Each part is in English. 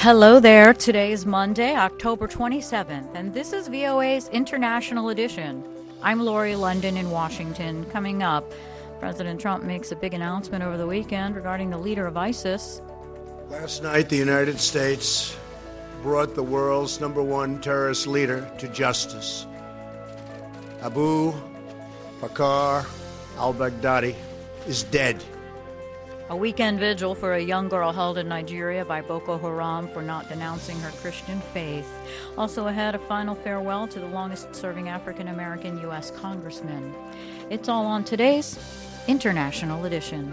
Hello there. Today is Monday, October 27th, and this is VOA's International Edition. I'm Lori London in Washington. Coming up, President Trump makes a big announcement over the weekend regarding the leader of ISIS. Last night, the United States brought the world's #1 terrorist leader to justice. Abu Bakr al-Baghdadi is dead. A weekend vigil for a young girl held in Nigeria by Boko Haram for not denouncing her Christian faith. Also ahead, a final farewell to the longest-serving African-American U.S. congressman. It's all on today's International Edition.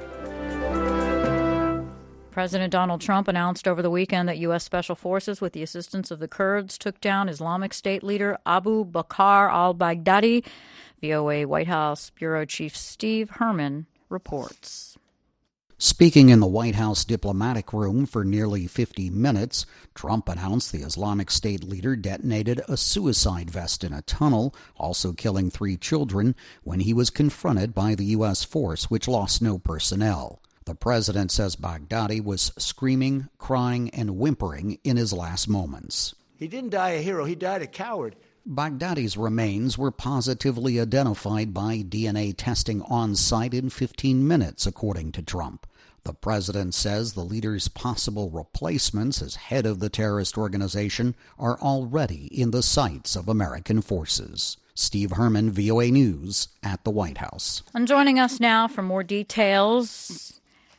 President Donald Trump announced over the weekend that U.S. Special Forces, with the assistance of the Kurds, took down Islamic State leader Abu Bakr al-Baghdadi. VOA White House Bureau Chief Steve Herman reports. Speaking in the White House diplomatic room for nearly 50 minutes, Trump announced the Islamic State leader detonated a suicide vest in a tunnel, also killing 3 children, when he was confronted by the U.S. force, which lost no personnel. The president says Baghdadi was screaming, crying, and whimpering in his last moments. He didn't die a hero, he died a coward. Baghdadi's remains were positively identified by DNA testing on site in 15 minutes, according to Trump. The president says the leader's possible replacements as head of the terrorist organization are already in the sights of American forces. Steve Herman, VOA News, at the White House. And joining us now for more details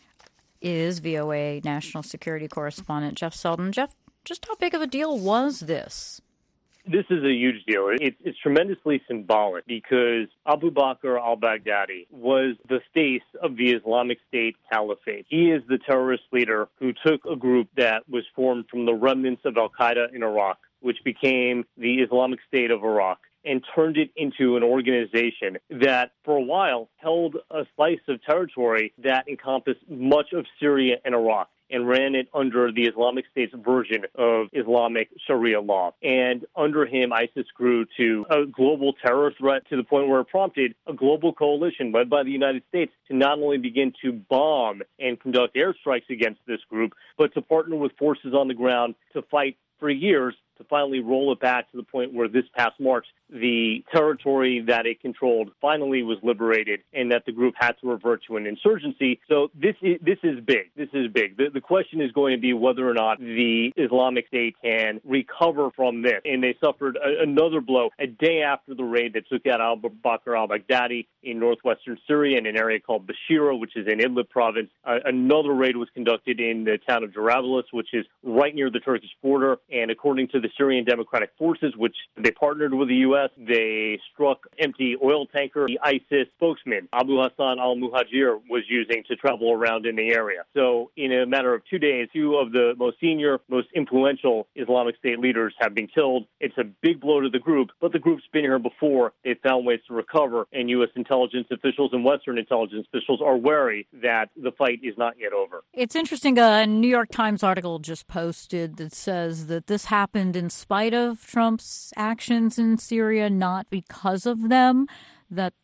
is VOA National Security Correspondent Jeff Selden. Jeff, just how big of a deal was this? This is a huge deal. It's tremendously symbolic because Abu Bakr al-Baghdadi was the face of the Islamic State Caliphate. He is the terrorist leader who took a group that was formed from the remnants of al-Qaeda in Iraq, which became the Islamic State of Iraq, and turned it into an organization that, for a while, held a slice of territory that encompassed much of Syria and Iraq, and ran it under the Islamic State's version of Islamic Sharia law. And under him, ISIS grew to a global terror threat to the point where it prompted a global coalition led by the United States to not only begin to bomb and conduct airstrikes against this group, but to partner with forces on the ground to fight for years to finally roll it back to the point where this past March, the territory that it controlled finally was liberated and that the group had to revert to an insurgency. So this is big. This is big. The question is going to be whether or not the Islamic State can recover from this. And they suffered another blow a day after the raid that took out Abu Bakr al-Baghdadi in northwestern Syria in an area called Bashira, which is in Idlib province. Another raid was conducted in the town of Jarablus, which is right near the Turkish border. And according to the Syrian Democratic Forces, which they partnered with the U.S., they struck empty oil tanker the ISIS spokesman, Abu Hassan al-Muhajir, was using to travel around in the area. So in a matter of 2 days, 2 of the most senior, most influential Islamic State leaders have been killed. It's a big blow to the group, but the group's been here before. They've found ways to recover, and U.S. intelligence officials and Western intelligence officials are wary that the fight is not yet over. It's interesting. A New York Times article just posted that says that this happened in spite of Trump's actions in Syria, not because of them, that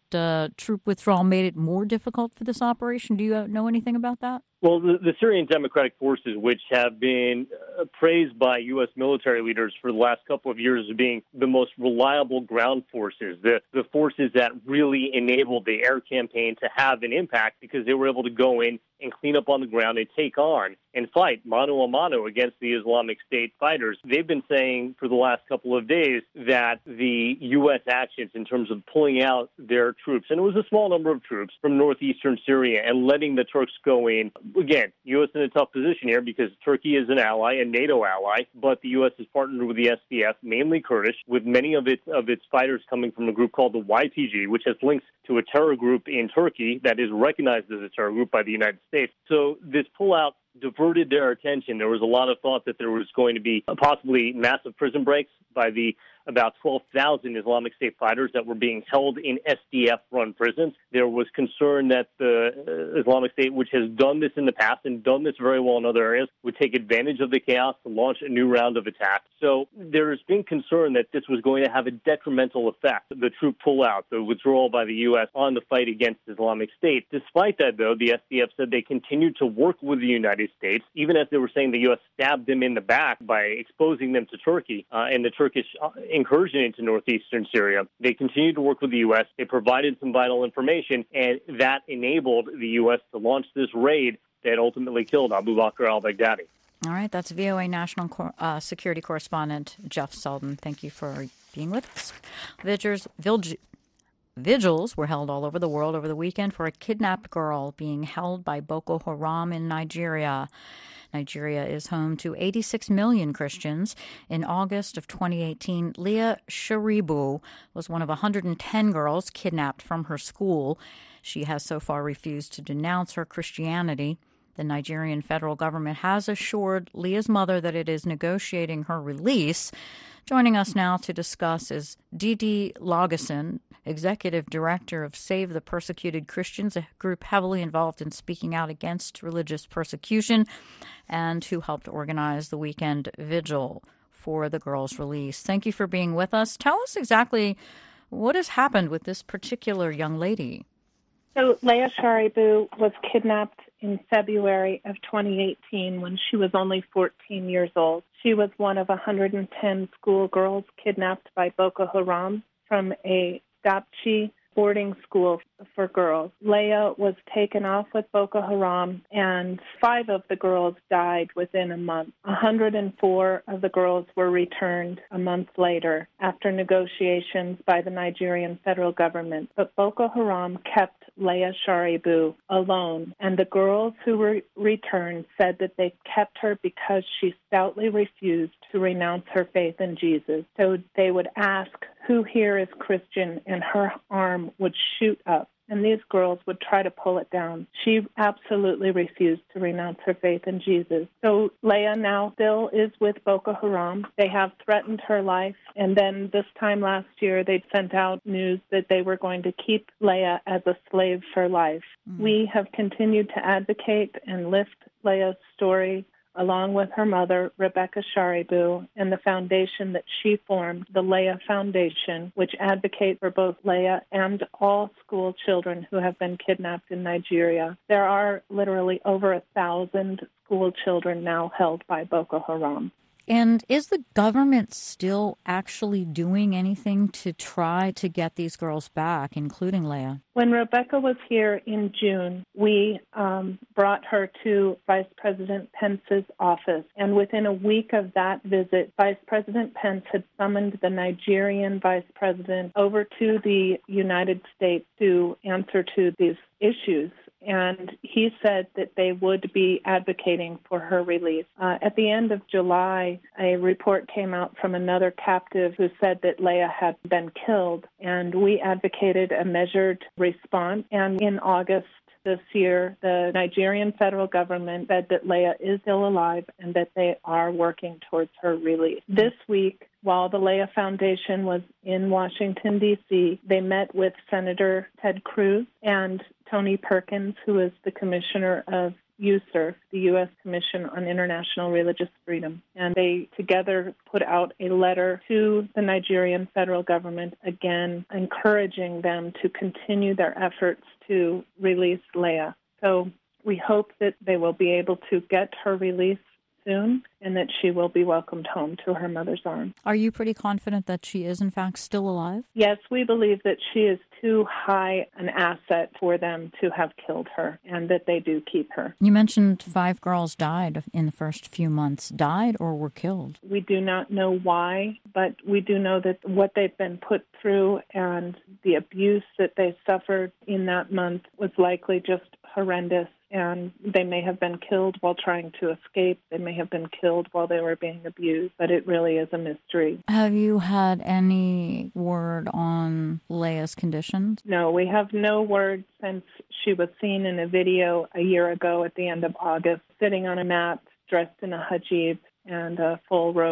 troop withdrawal made it more difficult for this operation. Do you know anything about that? Well, the Syrian Democratic Forces, which have been praised by U.S. military leaders for the last couple of years as being the most reliable ground forces, the forces that really enabled the air campaign to have an impact because they were able to go in and clean up on the ground and take on and fight mano a mano against the Islamic State fighters. They've been saying for the last couple of days that the U.S. actions in terms of pulling out their troops, and it was a small number of troops from northeastern Syria, and letting the Turks go in. Again, U.S. in a tough position here because Turkey is an ally, a NATO ally, but the U.S. has partnered with the SDF, mainly Kurdish, with many of its fighters coming from a group called the YPG, which has links to a terror group in Turkey that is recognized as a terror group by the United States. So this pullout diverted their attention. There was a lot of thought that there was going to be possibly massive prison breaks by the about 12,000 Islamic State fighters that were being held in SDF-run prisons. There was concern that the Islamic State, which has done this in the past and done this very well in other areas, would take advantage of the chaos to launch a new round of attacks. So there's been concern that this was going to have a detrimental effect, the troop pullout, the withdrawal by the U.S. on the fight against Islamic State. Despite that, though, the SDF said they continued to work with the United States, even as they were saying the U.S. stabbed them in the back by exposing them to Turkey and the Turkish incursion into northeastern Syria. They continued to work with the U.S. They provided some vital information, and that enabled the U.S. to launch this raid that ultimately killed Abu Bakr al-Baghdadi. All right, that's VOA National Security Correspondent Jeff Selden. Thank you for being with us. Vigils were held all over the world over the weekend for a kidnapped girl being held by Boko Haram in Nigeria. Nigeria is home to 86 million Christians. In August of 2018, Leah Sharibu was one of 110 girls kidnapped from her school. She has so far refused to denounce her Christianity. The Nigerian federal government has assured Leah's mother that it is negotiating her release. Joining us now to discuss is Didi Lagason, Executive Director of Save the Persecuted Christians, a group heavily involved in speaking out against religious persecution, and who helped organize the weekend vigil for the girl's release. Thank you for being with us. Tell us exactly what has happened with this particular young lady. So Leah Sharibu was kidnapped in February of 2018 when she was only 14 years old. She was one of 110 schoolgirls kidnapped by Boko Haram from a Dapchi boarding school for girls. Leah was taken off with Boko Haram, and 5 of the girls died within a month. 104 of the girls were returned a month later after negotiations by the Nigerian federal government. But Boko Haram kept Leah Sharibu alone, and the girls who were returned said that they kept her because she stoutly refused to renounce her faith in Jesus. So they would ask, "Who here is Christian?" and her arm would shoot up, and these girls would try to pull it down. She absolutely refused to renounce her faith in Jesus. So Leah now still is with Boko Haram. They have threatened her life, and then this time last year they sent out news that they were going to keep Leah as a slave for life. We have continued to advocate and lift Leah's story along with her mother, Rebecca Sharibu, and the foundation that she formed, the Leah Foundation, which advocates for both Leah and all school children who have been kidnapped in Nigeria. There are literally over 1,000 school children now held by Boko Haram. And is the government still actually doing anything to try to get these girls back, including Leah? When Rebecca was here in June, we brought her to Vice President Pence's office. And within a week of that visit, Vice President Pence had summoned the Nigerian vice president over to the United States to answer to these issues. And he said that they would be advocating for her release. At the end of July, a report came out from another captive who said that Leah had been killed, and we advocated a measured response. And in August this year, the Nigerian federal government said that Leah is still alive and that they are working towards her release. This week, while the Leah Foundation was in Washington, D.C., they met with Senator Ted Cruz and Tony Perkins, who is the commissioner of USCIRF, the U.S. Commission on International Religious Freedom. And they together put out a letter to the Nigerian federal government, again, encouraging them to continue their efforts to release Leah. So we hope that they will be able to get her release soon and that she will be welcomed home to her mother's arms. Are you pretty confident that she is, in fact, still alive? Yes, we believe that she is too high an asset for them to have killed her and that they do keep her. You mentioned 5 girls died in the first few months. Died or were killed? We do not know why, but we do know that what they've been put through and the abuse that they suffered in that month was likely just horrendous. And they may have been killed while trying to escape. They may have been killed while they were being abused, but it really is a mystery. Have you had any word on Leah's conditions? No, we have no word since she was seen in a video a year ago at the end of August, sitting on a mat, dressed in a hijab and full robes.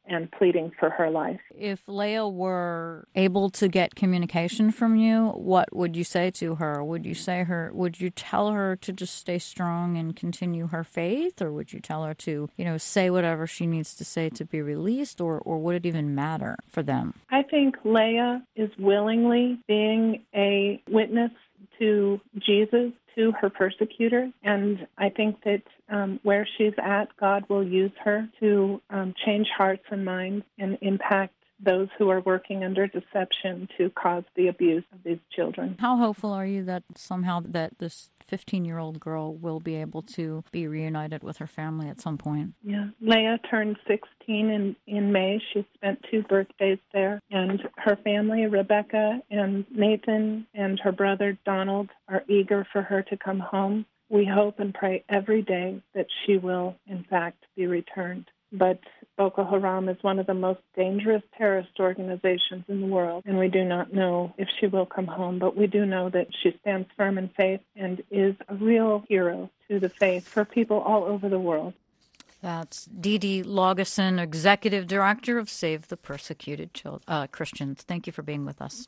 and pleading for her life. If Leah were able to get communication from you, what would you say to her? Would you tell her to just stay strong and continue her faith, or would you tell her to, say whatever she needs to say to be released, or would it even matter for them? I think Leah is willingly being a witness to Jesus, to her persecutors, and I think that where she's at, God will use her to change hearts and minds and impact those who are working under deception to cause the abuse of these children. How hopeful are you that somehow that this 15-year-old girl will be able to be reunited with her family at some point? Yeah. Leah turned 16 in May. She spent 2 birthdays there. And her family, Rebecca and Nathan and her brother Donald, are eager for her to come home. We hope and pray every day that she will, in fact, be returned. But Boko Haram is one of the most dangerous terrorist organizations in the world, and we do not know if she will come home, but we do know that she stands firm in faith and is a real hero to the faith for people all over the world. That's Dee Dee Laugesen, Executive Director of Save the Persecuted Christians. Thank you for being with us.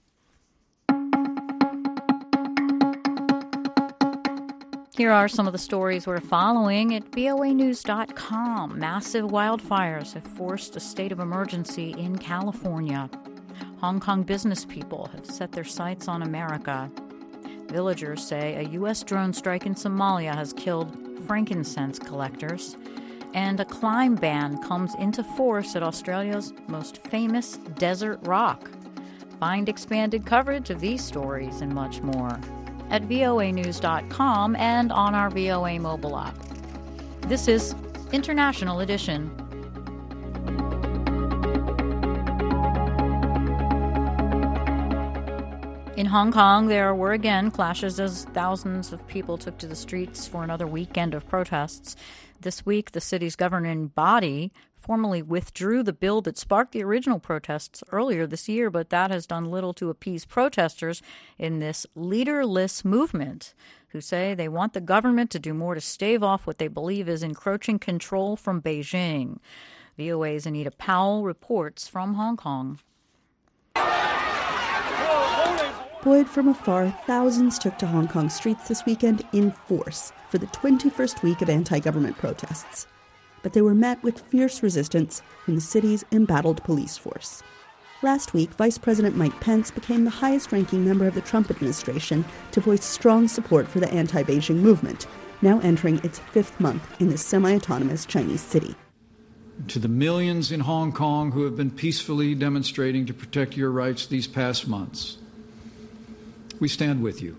Here are some of the stories we're following at voanews.com. Massive wildfires have forced a state of emergency in California. Hong Kong business people have set their sights on America. Villagers say a U.S. drone strike in Somalia has killed frankincense collectors. And a climb ban comes into force at Australia's most famous desert rock. Find expanded coverage of these stories and much more at voanews.com and on our VOA mobile app. This is International Edition. In Hong Kong, there were again clashes as thousands of people took to the streets for another weekend of protests. This week, the city's governing body formally withdrew the bill that sparked the original protests earlier this year, but that has done little to appease protesters in this leaderless movement who say they want the government to do more to stave off what they believe is encroaching control from Beijing. VOA's Anita Powell reports from Hong Kong. Buoyed from afar, thousands took to Hong Kong streets this weekend in force for the 21st week of anti-government protests. But they were met with fierce resistance from the city's embattled police force. Last week, Vice President Mike Pence became the highest-ranking member of the Trump administration to voice strong support for the anti-Beijing movement, now entering its 5th month in this semi-autonomous Chinese city. To the millions in Hong Kong who have been peacefully demonstrating to protect your rights these past months, we stand with you.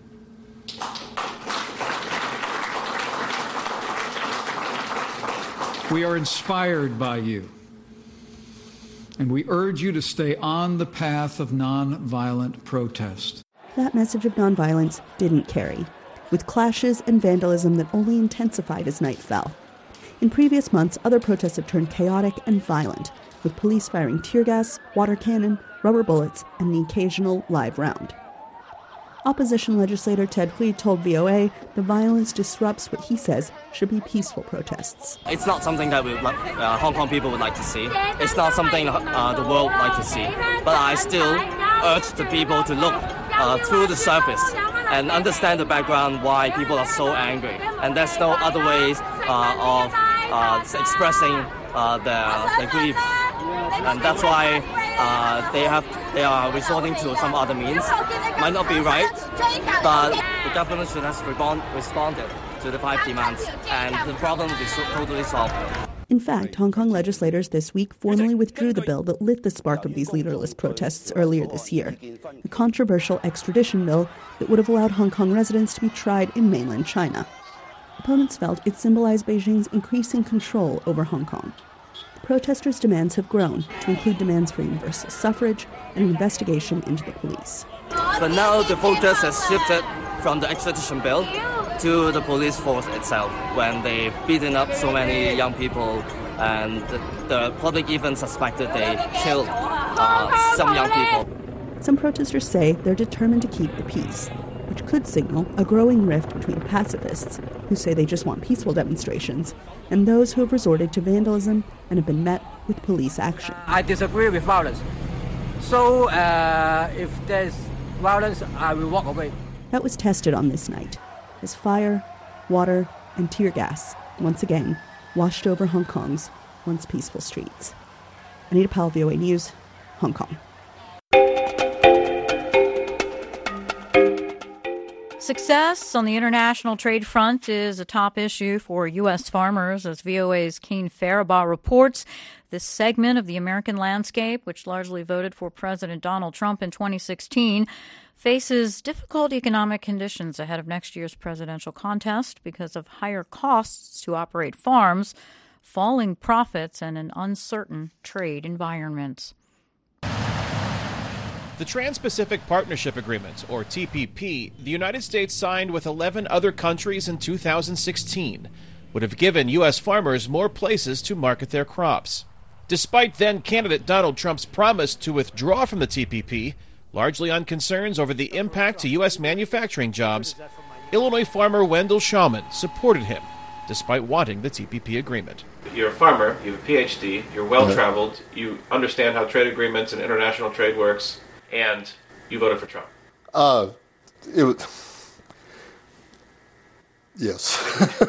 We are inspired by you, and we urge you to stay on the path of nonviolent protest. That message of nonviolence didn't carry, with clashes and vandalism that only intensified as night fell. In previous months, other protests have turned chaotic and violent, with police firing tear gas, water cannon, rubber bullets, and the occasional live round. Opposition legislator Ted Hui told VOA the violence disrupts what he says should be peaceful protests. It's not something that Hong Kong people would like to see. It's not something the world would like to see. But I still urge the people to look through the surface and understand the background why people are so angry. And there's no other ways of expressing their grief. And that's why they are resorting to some other means. Might not be right, but the government should have responded to the 5 demands, and the problem will be totally solved. In fact, Hong Kong legislators this week formally withdrew the bill that lit the spark of these leaderless protests earlier this year, the controversial extradition bill that would have allowed Hong Kong residents to be tried in mainland China. Opponents felt it symbolized Beijing's increasing control over Hong Kong. Protesters' demands have grown to include demands for universal suffrage and an investigation into the police. But now the focus has shifted from the extradition bill to the police force itself when they've beaten up so many young people, and the public even suspected they killed some young people. Some protesters say they're determined to keep the peace. which could signal a growing rift between pacifists, who say they just want peaceful demonstrations, and those who have resorted to vandalism and have been met with police action. I disagree with violence. So if there's violence, I will walk away. That was tested on this night, as fire, water, and tear gas once again washed over Hong Kong's once peaceful streets. Anita Powell, VOA News, Hong Kong. Success on the international trade front is a top issue for U.S. farmers, as VOA's Keen Faribaugh reports. This segment of the American landscape, which largely voted for President Donald Trump in 2016, faces difficult economic conditions ahead of next year's presidential contest because of higher costs to operate farms, falling profits, and an uncertain trade environment. The Trans-Pacific Partnership Agreement, or TPP, the United States signed with 11 other countries in 2016, would have given U.S. farmers more places to market their crops. Despite then-candidate Donald Trump's promise to withdraw from the TPP, largely on concerns over the impact to U.S. manufacturing jobs, Illinois farmer Wendell Shawman supported him, despite wanting the TPP agreement. You're a farmer, you have a PhD, you're well-traveled, you understand how trade agreements and international trade works, and you voted for Trump. Yes.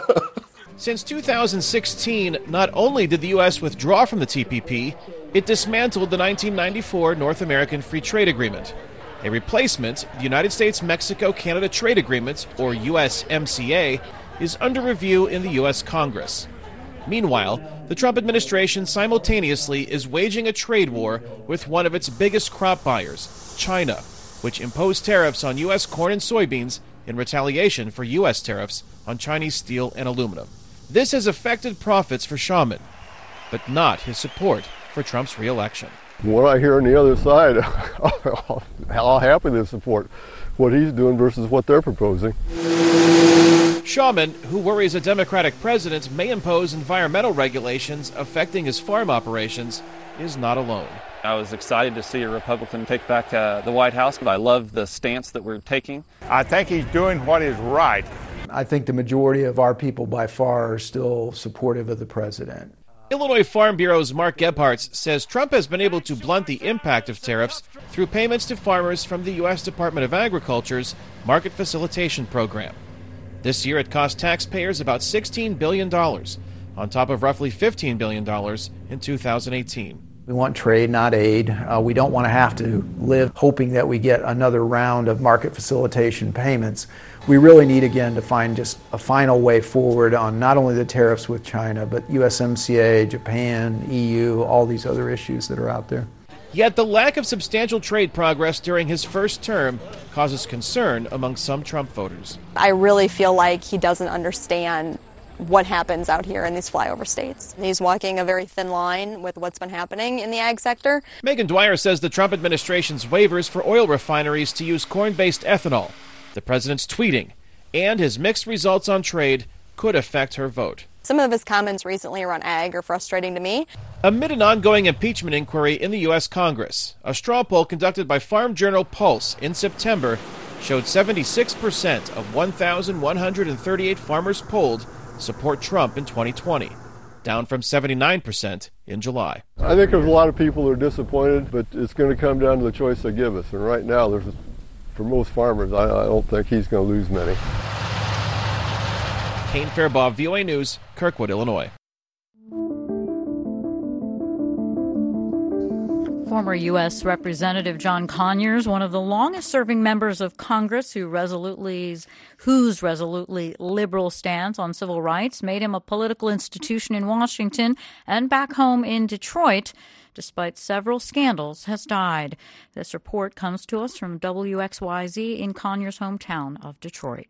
Since 2016, not only did the U.S. withdraw from the TPP, it dismantled the 1994 North American Free Trade Agreement. A replacement, the United States-Mexico-Canada Trade Agreement, or USMCA, is under review in the U.S. Congress. Meanwhile, the Trump administration simultaneously is waging a trade war with one of its biggest crop buyers, China, which imposed tariffs on U.S. corn and soybeans in retaliation for U.S. tariffs on Chinese steel and aluminum. This has affected profits for Shawman, but not his support for Trump's re-election. What I hear on the other side, I'll happily support what he's doing versus what they're proposing. Shawman, who worries a Democratic president may impose environmental regulations affecting his farm operations, is not alone. I was excited to see a Republican take back the White House. I love the stance that we're taking. I think he's doing what is right. I think the majority of our people by far are still supportive of the president. Illinois Farm Bureau's Mark Gebhardt says Trump has been able to blunt the impact of tariffs through payments to farmers from the U.S. Department of Agriculture's Market Facilitation Program. This year, it cost taxpayers about $16 billion, on top of roughly $15 billion in 2018. We want trade, not aid. We don't want to have to live hoping that we get another round of market facilitation payments. We really need, again, to find just a final way forward on not only the tariffs with China, but USMCA, Japan, EU, all these other issues that are out there. Yet the lack of substantial trade progress during his first term causes concern among some Trump voters. I really feel like he doesn't understand what happens out here in these flyover states. He's walking a very thin line with what's been happening in the ag sector. Megan Dwyer says the Trump administration's waivers for oil refineries to use corn-based ethanol, the president's tweeting, and his mixed results on trade could affect her vote. Some of his comments recently around ag are frustrating to me. Amid an ongoing impeachment inquiry in the U.S. Congress, a straw poll conducted by Farm Journal Pulse in September showed 76% of 1,138 farmers polled support Trump in 2020, down from 79% in July. I think there's a lot of people who are disappointed, but it's going to come down to the choice they give us. And right now, for most farmers, I don't think he's going to lose many. Kane Faribaugh, VOA News, Kirkwood, Illinois. Former U.S. Representative John Conyers, one of the longest-serving members of Congress whose resolutely liberal stance on civil rights made him a political institution in Washington and back home in Detroit, despite several scandals, has died. This report comes to us from WXYZ in Conyers' hometown of Detroit.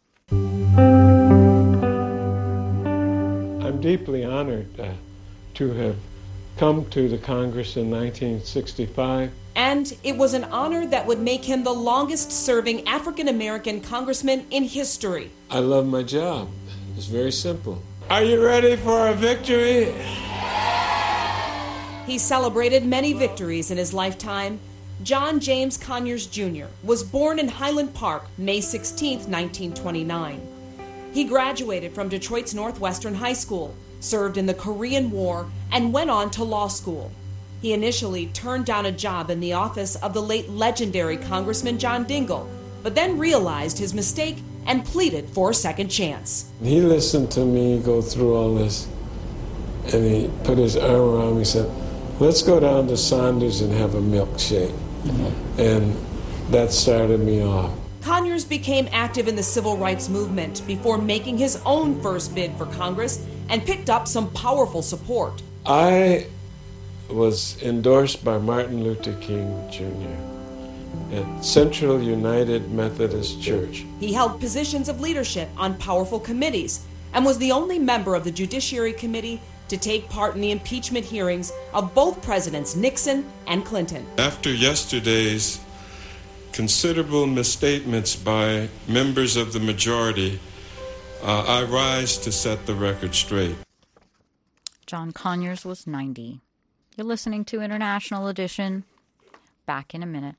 I'm deeply honored to have come to the Congress in 1965. And it was an honor that would make him the longest-serving African-American congressman in history. I love my job. It's very simple. Are you ready for a victory? He celebrated many victories in his lifetime, John James Conyers Jr. was born in Highland Park, May 16, 1929. He graduated from Detroit's Northwestern High School, served in the Korean War, and went on to law school. He initially turned down a job in the office of the late legendary Congressman John Dingell, but then realized his mistake and pleaded for a second chance. He listened to me go through all this, and he put his arm around me and said, let's go down to Saunders and have a milkshake. And that started me off. Conyers became active in the civil rights movement before making his own first bid for Congress and picked up some powerful support. I was endorsed by Martin Luther King Jr. at Central United Methodist Church. He held positions of leadership on powerful committees and was the only member of the Judiciary Committee to take part in the impeachment hearings of both Presidents Nixon and Clinton. After yesterday's considerable misstatements by members of the majority, I rise to set the record straight. John Conyers was 90. You're listening to International Edition. Back in a minute.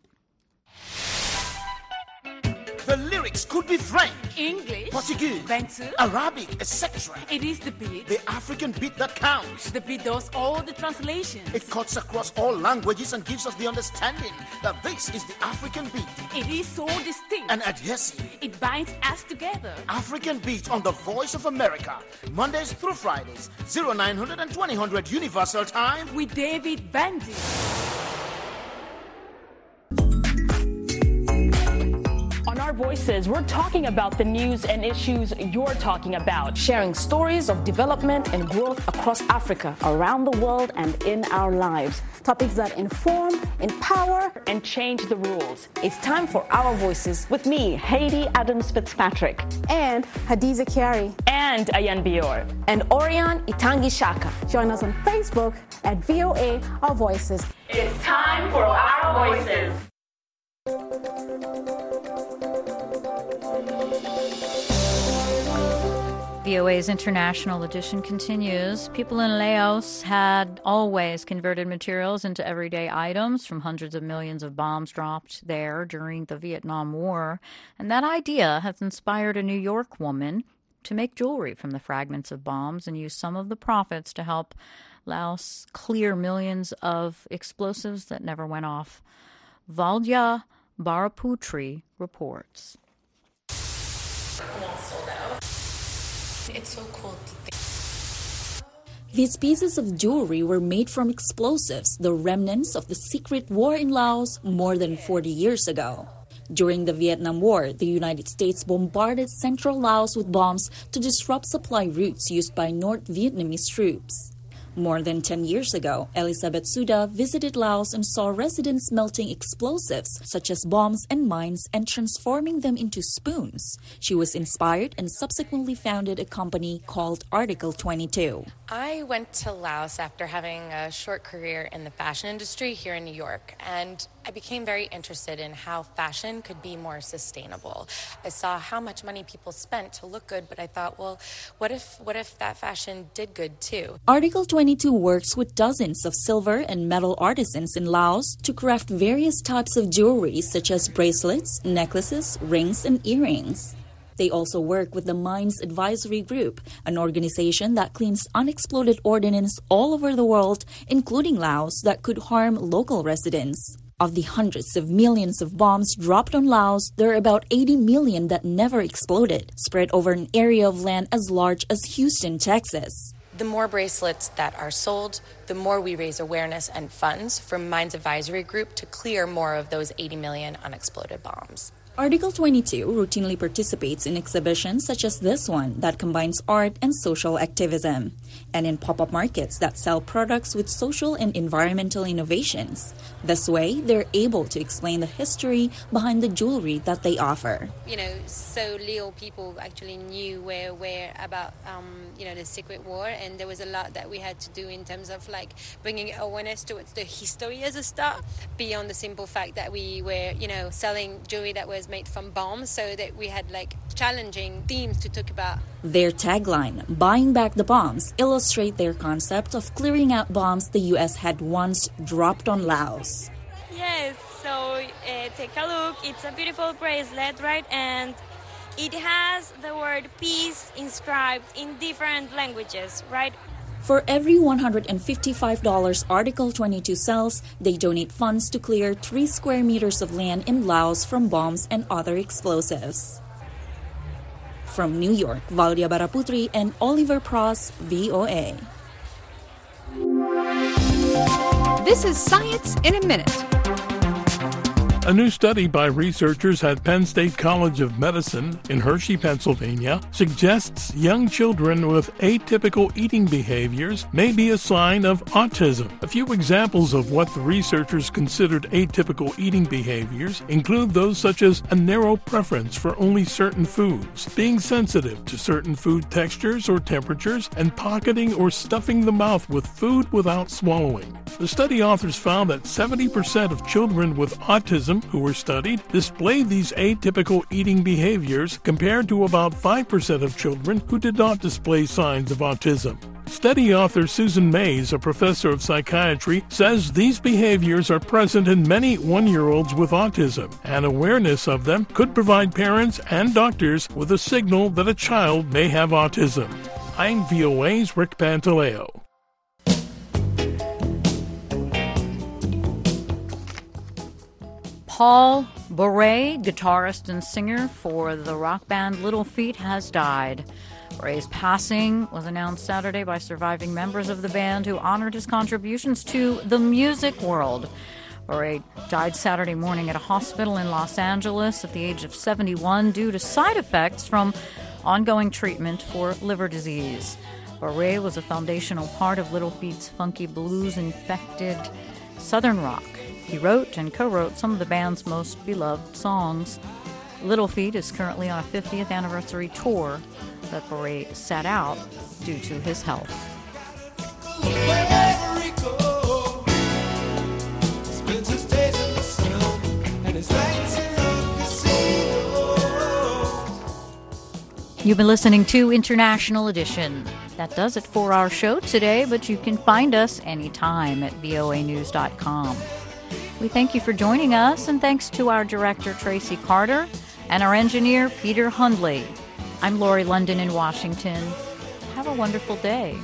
The lyrics could be French, English, Portuguese, Bantu, Arabic, etc. It is the beat. The African beat that counts. The beat does all the translations. It cuts across all languages and gives us the understanding that this is the African beat. It is so distinct and adhesive. It binds us together. African beat on the Voice of America, Mondays through Fridays, 0900 and 2000 Universal Time with David Bandy. On Our Voices, we're talking about the news and issues you're talking about, sharing stories of development and growth across Africa, around the world, and in our lives. Topics that inform, empower, and change the rules. It's time for Our Voices with me, Haiti Adams Fitzpatrick, and Hadiza Kiari, and Ayan Bior, and Orion Itangi Shaka. Join us on Facebook at VOA Our Voices. It's time for Our Voices. VOA's International Edition continues. People in Laos had always converted materials into everyday items from hundreds of millions of bombs dropped there during the Vietnam War. And that idea has inspired a New York woman to make jewelry from the fragments of bombs and use some of the profits to help Laos clear millions of explosives that never went off. Valdya Baraputri reports. It's so cool to think. These pieces of jewelry were made from explosives, the remnants of the secret war in Laos more than 40 years ago. During the Vietnam War, the United States bombarded central Laos with bombs to disrupt supply routes used by North Vietnamese troops. More than 10 years ago, Elizabeth Suda visited Laos and saw residents melting explosives such as bombs and mines and transforming them into spoons. She was inspired and subsequently founded a company called Article 22. I went to Laos after having a short career in the fashion industry here in New York, and I became very interested in how fashion could be more sustainable. I saw how much money people spent to look good, but I thought, well, what if that fashion did good too? Article 22 works with dozens of silver and metal artisans in Laos to craft various types of jewelry such as bracelets, necklaces, rings, and earrings. They also work with the Mines Advisory Group, an organization that cleans unexploded ordnance all over the world, including Laos, that could harm local residents. Of the hundreds of millions of bombs dropped on Laos, there are about 80 million that never exploded, spread over an area of land as large as Houston, Texas. The more bracelets that are sold, the more we raise awareness and funds from Mines Advisory Group to clear more of those 80 million unexploded bombs. Article 22 routinely participates in exhibitions such as this one that combines art and social activism, and in pop-up markets that sell products with social and environmental innovations. This way, they're able to explain the history behind the jewelry that they offer. So little people actually knew where about, the Secret War, and there was a lot that we had to do in terms of bringing awareness towards the history as a start, beyond the simple fact that we were, selling jewelry that was made from bombs, so that we had challenging themes to talk about. Their tagline, "Buying Back the Bombs," illustrate their concept of clearing out bombs the U.S. had once dropped on Laos. Yes, so take a look. It's a beautiful bracelet, right? And it has the word peace inscribed in different languages, right? For every $155 Article 22 sells, they donate funds to clear 3 square meters of land in Laos from bombs and other explosives. From New York, Valia Baraputri and Oliver Pross, VOA. This is Science in a Minute. A new study by researchers at Penn State College of Medicine in Hershey, Pennsylvania, suggests young children with atypical eating behaviors may be a sign of autism. A few examples of what the researchers considered atypical eating behaviors include those such as a narrow preference for only certain foods, being sensitive to certain food textures or temperatures, and pocketing or stuffing the mouth with food without swallowing. The study authors found that 70% of children with autism who were studied displayed these atypical eating behaviors compared to about 5% of children who did not display signs of autism. Study author Susan Mays, a professor of psychiatry, says these behaviors are present in many 1-year-olds with autism, and awareness of them could provide parents and doctors with a signal that a child may have autism. I'm VOA's Rick Pantaleo. Paul Bourret, guitarist and singer for the rock band Little Feat, has died. Bourret's passing was announced Saturday by surviving members of the band who honored his contributions to the music world. Bourret died Saturday morning at a hospital in Los Angeles at the age of 71 due to side effects from ongoing treatment for liver disease. Bourret was a foundational part of Little Feat's funky blues-infected Southern rock. He wrote and co-wrote some of the band's most beloved songs. Little Feat is currently on a 50th anniversary tour that Bourret sat out due to his health. You've been listening to International Edition. That does it for our show today, but you can find us anytime at voanews.com. We thank you for joining us, and thanks to our director, Tracy Carter, and our engineer, Peter Hundley. I'm Lori London in Washington. Have a wonderful day.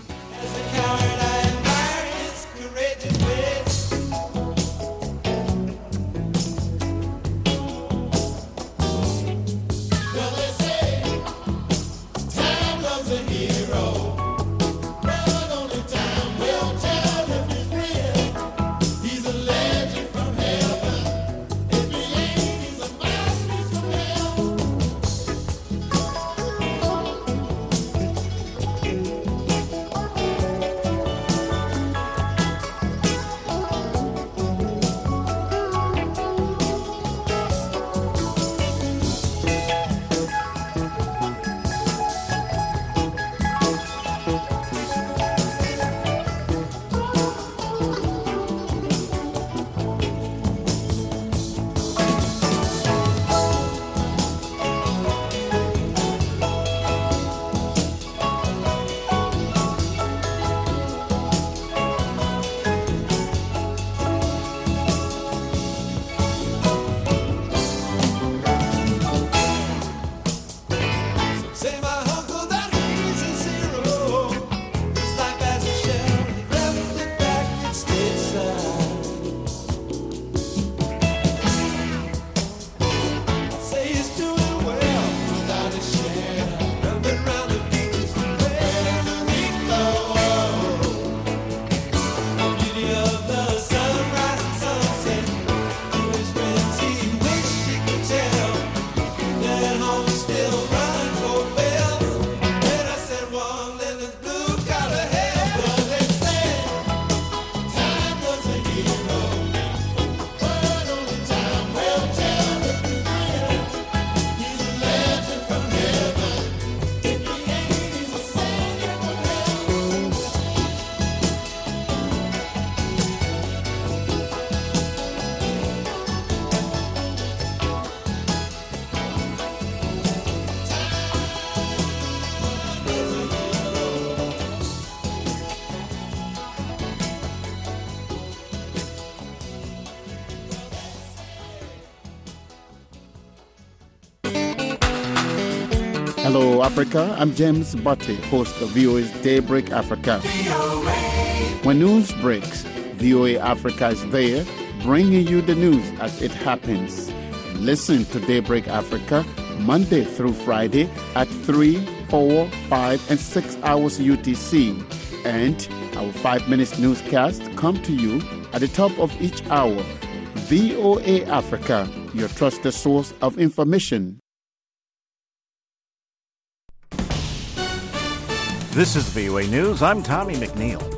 Hello, Africa. I'm James Butte, host of VOA's Daybreak Africa. When news breaks, VOA Africa is there, bringing you the news as it happens. Listen to Daybreak Africa Monday through Friday at 3, 4, 5, and 6 hours UTC. And our 5-minute newscast come to you at the top of each hour. VOA Africa, your trusted source of information. This is VOA News. I'm Tommy McNeil.